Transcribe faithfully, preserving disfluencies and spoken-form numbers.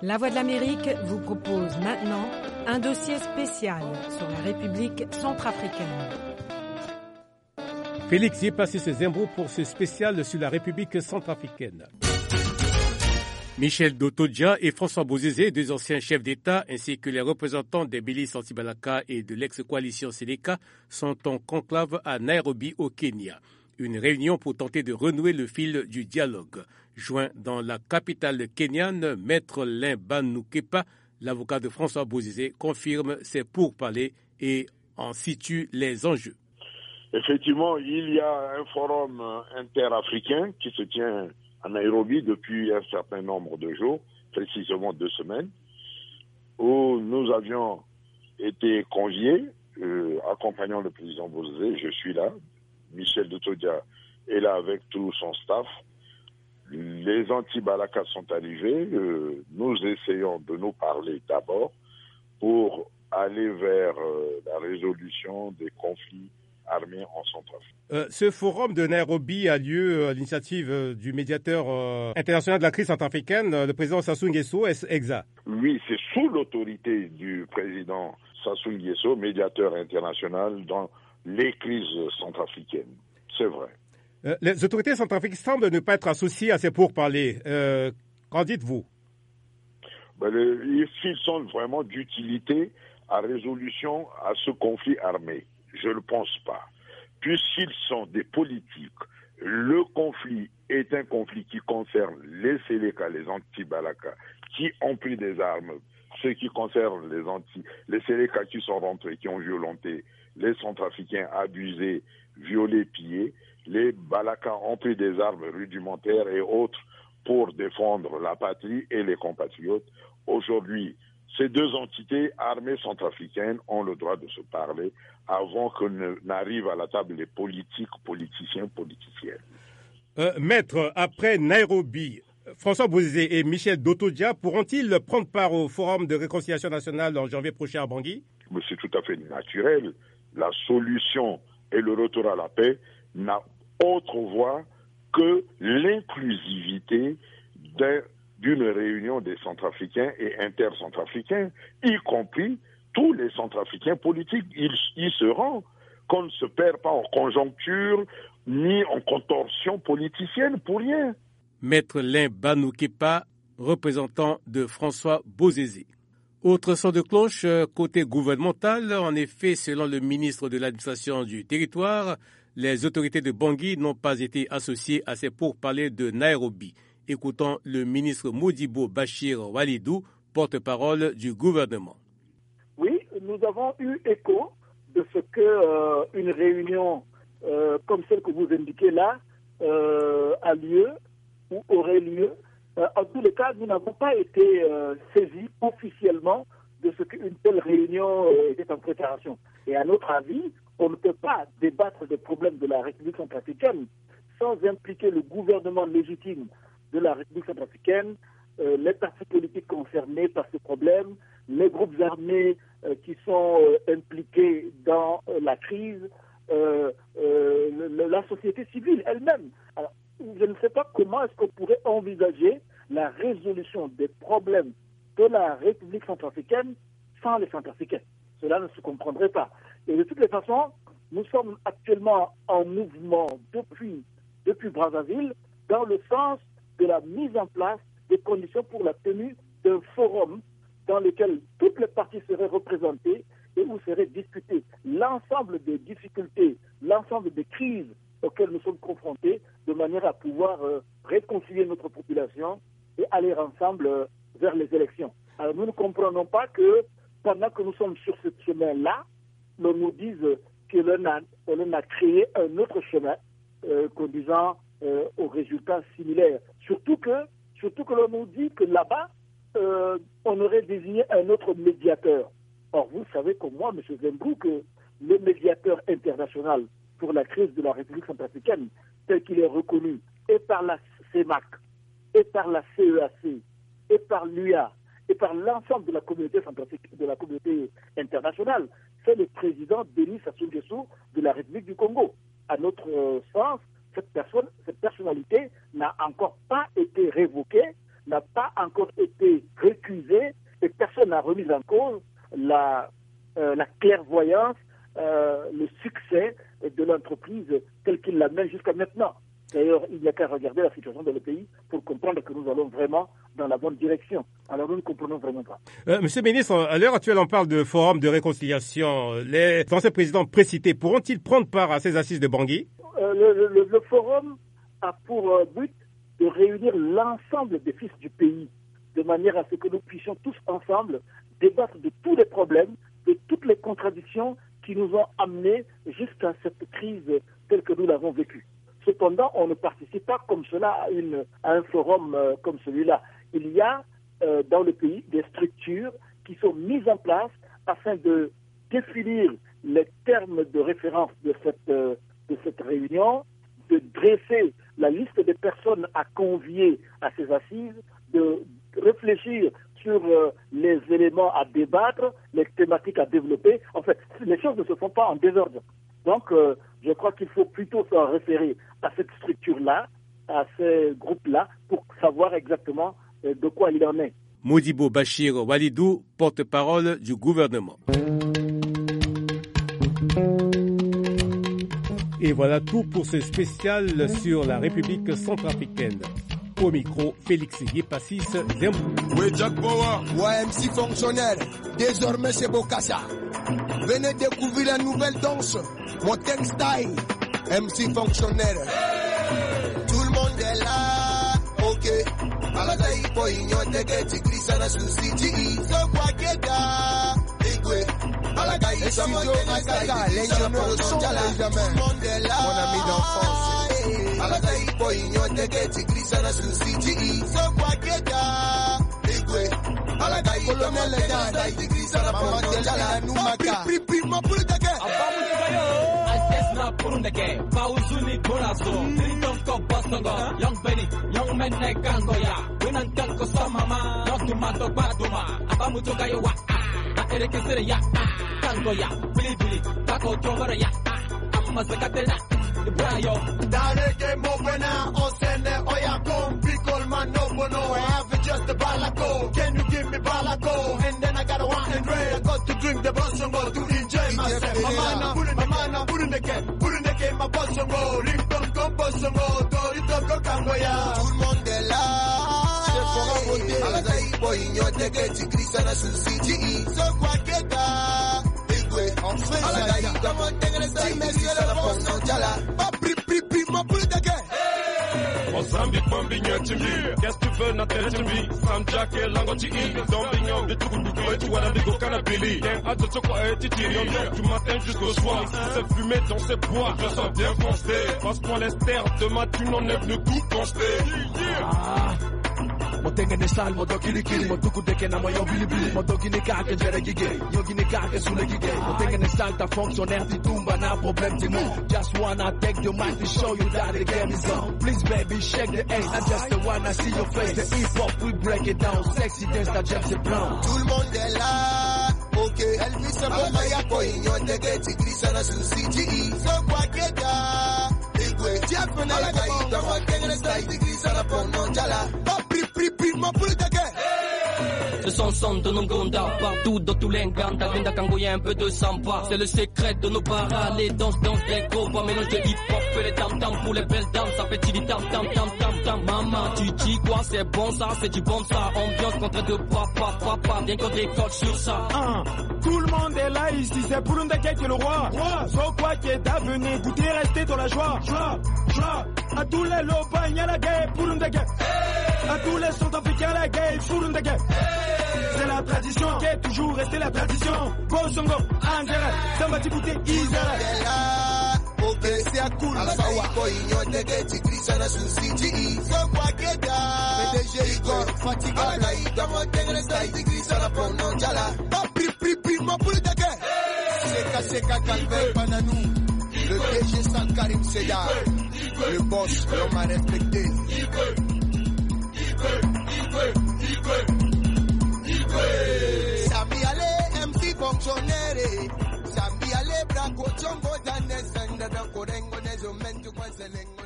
La Voix de l'Amérique vous propose maintenant un dossier spécial sur la République centrafricaine. Félix y est passé ses impôts pour ce spécial sur la République centrafricaine. Michel Dotodja et François Bozizé, deux anciens chefs d'État, ainsi que les représentants des milices anti-Balaka et de l'ex-coalition Séléka, sont en conclave à Nairobi, au Kenya. Une réunion pour tenter de renouer le fil du dialogue. Joint dans la capitale kenyane, Maître Lin Banukepa, l'avocat de François Bozizé, confirme ses pourparlers et en situe les enjeux. Effectivement, il y a un forum interafricain qui se tient à Nairobi depuis un certain nombre de jours, précisément deux semaines, où nous avions été conviés, euh, accompagnant le président Bozizé, je suis là, Michel Dotodja est là avec tout son staff. Les anti-Balaka sont arrivés. Euh, nous essayons de nous parler d'abord pour aller vers euh, la résolution des conflits armés en Centrafrique. Euh, ce forum de Nairobi a lieu à l'initiative euh, du médiateur euh, international de la crise centrafricaine, euh, le président Sassou Nguesso, exa. Oui, c'est sous l'autorité du président Sassou Nguesso, médiateur international dans les crises centrafricaines. C'est vrai. Euh, les autorités centrafricaines semblent ne pas être associées à ces pourparlers. Euh, qu'en dites-vous? Ben, le, s'ils sont vraiment d'utilité à résolution à ce conflit armé, je ne le pense pas. Puisqu'ils sont des politiques, le conflit est un conflit qui concerne les Séléka, les anti-Balaka, qui ont pris des armes, ce qui concerne les anti, les Séléka qui sont rentrés, qui ont violenté les Centrafricains, abusés, violés, pillés. Les Balaka ont pris des armes rudimentaires et autres pour défendre la patrie et les compatriotes. Aujourd'hui, ces deux entités armées centrafricaines ont le droit de se parler avant que n'arrivent à la table les politiques, politiciens, politiciennes. Euh, maître, après Nairobi, François Bozizé et Michel Dotodja pourront-ils prendre part au Forum de réconciliation nationale en janvier prochain à Bangui? Mais c'est tout à fait naturel. La solution et le retour à la paix n'a autre voie que l'inclusivité d'un d'une réunion des Centrafricains et intercentrafricains, y compris tous les Centrafricains politiques. Ils y seront, qu'on ne se perd pas en conjoncture ni en contorsion politicienne pour rien. Maître Lin Banukepa, représentant de François Bozizé. Autre son de cloche, côté gouvernemental, en effet, selon le ministre de l'administration du territoire, les autorités de Bangui n'ont pas été associées à ces pourparlers de Nairobi. Écoutons le ministre Modibo Bachir Walidou, porte-parole du gouvernement. Oui, nous avons eu écho de ce que euh, une réunion euh, comme celle que vous indiquez là euh, a lieu ou aurait lieu. Euh, en tous les cas, nous n'avons pas été euh, saisis officiellement de ce qu'une telle réunion euh, était en préparation. Et à notre avis, on ne peut pas débattre des problèmes de la République centrafricaine sans impliquer le gouvernement légitime de la République centrafricaine, euh, les partis politiques concernés par ce problème, les groupes armés euh, qui sont euh, impliqués dans euh, la crise, euh, euh, le, la société civile elle-même. Alors, je ne sais pas comment est-ce qu'on pourrait envisager la résolution des problèmes de la République centrafricaine sans les Centrafricains. Cela ne se comprendrait pas. Et de toutes les façons, nous sommes actuellement en mouvement depuis, depuis Brazzaville dans le sens de la mise en place des conditions pour la tenue d'un forum dans lequel toutes les parties seraient représentées et où serait discuté l'ensemble des difficultés, l'ensemble des crises auxquelles nous sommes confrontés, de manière à pouvoir euh, réconcilier notre population et aller ensemble euh, vers les élections. Alors nous ne comprenons pas que pendant que nous sommes sur ce chemin-là, l'on nous dise que l'on a, l'on a créé un autre chemin euh, conduisant euh, aux résultats similaires. Surtout que, surtout que l'on nous dit que là-bas, euh, on aurait désigné un autre médiateur. Or, vous savez comme moi, M. Zembou, que le médiateur international pour la crise de la République centrafricaine, tel qu'il est reconnu et par la C E M A C, et par la C E A C, et par l'U A, et par l'ensemble de la communauté de la communauté internationale, c'est le président Denis Sassou Nguesso de la République du Congo. À notre euh, sens, cette personne, cette personnalité n'a encore pas été révoquée n'a pas encore été récusée et personne n'a remis en cause la, euh, la clairvoyance, euh, le succès de l'entreprise tel qu'il l'amène jusqu'à maintenant. D'ailleurs, il n'y a qu'à regarder la situation dans le pays pour comprendre que nous allons vraiment dans la bonne direction. Alors nous ne comprenons vraiment pas. Euh, Monsieur le ministre, à l'heure actuelle, on parle de forum de réconciliation. Les anciens présidents précités pourront-ils prendre part à ces assises de Bangui? euh, le, le, le forum a pour euh, but de réunir l'ensemble des fils du pays, de manière à ce que nous puissions tous ensemble débattre de tous les problèmes, de toutes les contradictions qui nous ont amenés jusqu'à cette crise telle que nous l'avons vécue. Cependant, on ne participe pas comme cela à, une, à un forum euh, comme celui-là. Il y a euh, dans le pays des structures qui sont mises en place afin de définir les termes de référence de cette, euh, de cette réunion, de dresser la liste des personnes à convier à ces assises, de réfléchir sur euh, les éléments à débattre, les thématiques à développer. En fait, les choses ne se font pas en désordre. Donc, euh, je crois qu'il faut plutôt s'en référer à cette structure-là, à ces groupes-là, pour savoir exactement euh, de quoi il en est. Modibo Bachir Walidou, porte-parole du gouvernement. Et voilà tout pour ce spécial sur la République centrafricaine. Au micro, Félix Yepassis Zembou. Oui, Jack Power. Ouais, M C fonctionnaire. Désormais, c'est Bokassa. Venez découvrir la nouvelle danse. Mon Teng Style. M C fonctionnaire. Hey! Tout le monde est là. Ok. Alagaï, Poignon, Tegeti, Grisana, Susiti, Sokwakeda. Igwe. Alagaï, Studio Akaka. Les jeunes sont là. Tout le monde est là. Mon ami d'enfance. Alagaï, Poignon, Tegeti, Grisana, Susiti, Sokwakeda. Igwe. Alagaï, colonel Dada, Grisana, Pamantela, Numaka. Pripi, ma poule de guerre. Not putting the game. Pausuni Bonazo, Lindon Kobosongo, Young Benny, Young Men Negangoya, Winan Tanko Samama, Notumato Baduma, Abamutoga Yawa, Erekesea, Tangoya, Billy, Taco Tomaraya, Amazakatela, the Brayo. Darege Mobana, Osene, Oyako, Pickle Man, no Bono, I have just the Balaco. Can you give me Balaco? And then I got a one and red. I got to drink the Bosongo to enjoy myself. Mamana, put in the mana, put in the game, put in the game, my Bosongo, Lipton, Bosongo, Torito, Kangoya. Tout le monde est là. C'est pour un côté. Alagaï, Poignon, Tegeti, Grisana, Susiti, Sokwakeda. Igwe, en fait, Alagaï, comment t'es messieurs le bon, Jala. Pas pri, pri, pri, ma poule de guerre. Mozambique, Bambignon, Timbi, qu'est-ce que tu veux, Nathalie Timbi, Sam Jack et Lango Tiki, Dombignon, de tout le tu vois la bigo Canabili, Gang, Atotoko et Titirion, du matin jusqu'au soir, c'est fumé dans ses bois, je sens bien foncé, passe-moi l'ester, demain tu n'en es venu tout penser. Motengene sal modokili kili motuku deke na moyo bilibili modokini kake jere gige yogini kake sule gige motengene sal ta fonctionnaire ti tumba na problème ti nous just wanna take your mic to show you that the game is on. Please baby shake the ass, I just the wanna see your face. The hip hop we break it down, sexy dance that James Brown. Tout le monde est là. Ok, Elvis Abomaya Poignon Tegeti Grisana Susiti Sokwakeda. Igwe, Jeff Alagaï, Dama Tengene Style Grisana Pondala. Ce sont son de nos gondas, partout dans tous les Nganda, Vinda Kangoya, un peu de samba. C'est le secret de nos paras, les danses, danses, les gros, mélange de hip-hop, fait les tam-tam pour les belles dames, ça fait tili tam tam tam tam tam. Maman, tu dis quoi, c'est bon ça, c'est du bon ça. Ambiance contre de papa, papa, bien qu'on décolle sur ça. Un, tout le monde est là ici, c'est pour une qui est le roi. Roi, so quoi qui est d'avenir, goûter, rester dans la joie. Joie, joie, à tous les lobagnes, y'a la guerre, pour une guerre. À tous les centrafricains, la guerre, pour une guerre. C'est la tradition qui est toujours restée la tradition. Bosongo, Angela, Sambati Bouté, Isara. Ok, c'est à cool. Alagaï, Poignon, Tegeti, Grisana, Susiti, Sokwakeda. P D G Igor, Fatiga. Alagaï, Dama Tengene Style, Grisana, Pondala. Pas pri, pri, pri, ma poule de guerre. Seka, Seka, Calvin, Pananou. Le D G San Karim Seyar. Le boss, l'homme à respecter. Sami Ale, M C fonctionnaire. Sami Ale, Braco, Chombo, Danes, and the Korengo, Nezo, Mentu, Kwanseleng.